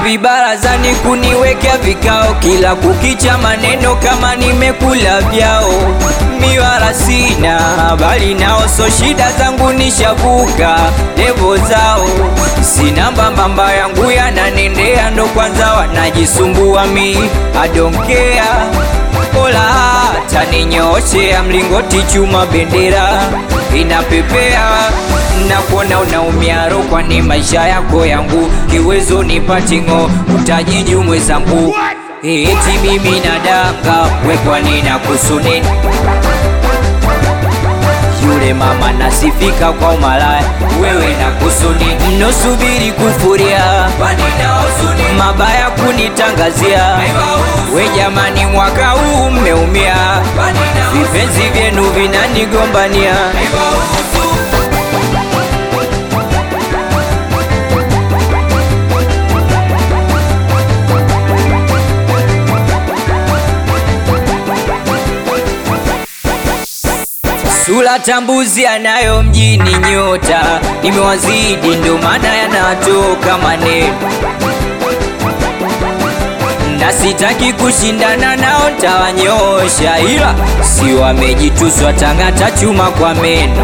vibarazani kuniwekea vikao, kila kukicha maneno kama nimekula vyao. Miwala sina habari nao, so shida zangu nishavuka levo zao. Sina mbambamba yangu yananendea, ndo kwanza wanajisumbua, mi I don't care. Ola hata ninyooshe mlingoti chuma bendera inapepea, na kuona unaumia roho, kwani maisha yako yangu kiwezo nipatingo utajiju mwezangu. Eti mimi nadanga wekwa nina kusuni, yule mama nasifika kwa umalaya, wewe na kusuni mnosubiri kufuria, mabaya kunitangazia. We jamani, mwaka huu mmeumia, vipenzi vyenu vinanigombania. Sula tambuzi anayo mjini nyota, nimewazidi ndo maana yanatoka maneno, na sitaki kushindana nao ntawanyosha, ila si wamejituswa tangata chuma kwa meno.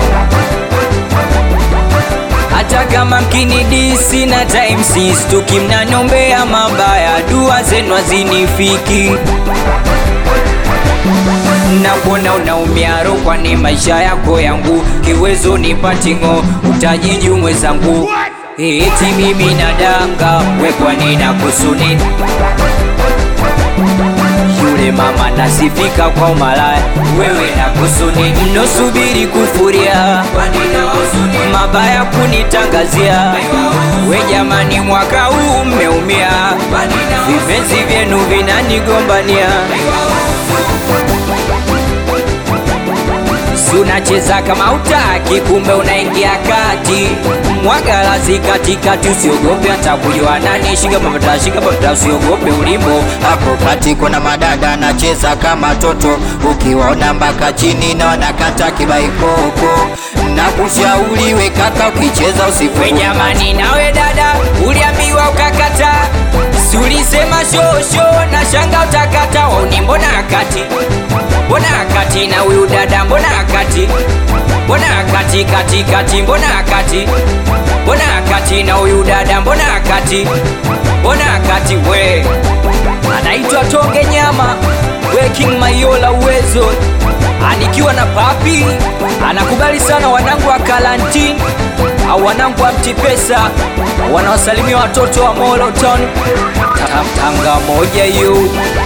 Hata kama mkinidisi na time sistuki, mnaniombea mabaya, dua zenu hazinifiki. Na kuona unaumia roho, kwani maisha yako yangu kiwezo nipatingo utajiju mwezangu. Eti mimi nadanga wekwa nina kusuni, yule mama nasifika kwa umalaya, wewe na kusuni mnosubiri kufuria, mabaya kunitangazia. We jamani, mwaka huu mmeumia, vipenzi vyenu vinanigombania. Unacheza kama utaki, kumbe unaingia kati, mwagalazi katikati. Usiogope hata kujua nani, shika mabata, usiogope ulimbo. Hapo kati kuna madada nacheza kama toto, ukiwaona mpaka chini na wanakata kibaikoko. Na kushauri we kaka, ukicheza usifu. We jamani, nawe dada uliambiwa ukakata, si ulisema shosho na shanga utakata. Wauni mbona akati, mbona akati, na huyu dada mbona akati, mbona akati kati, mbona akati, mbona akati, na huyu dada mbona akati, mbona akati. We anaitwa Tonge Nyama, we King Mayola uwezo, anikiwa na papi. Anakubali sana wanangu wa Kalantini au wanangu wa Mtipesa, wanawasalimia watoto wa Moloton. Tanga moja yu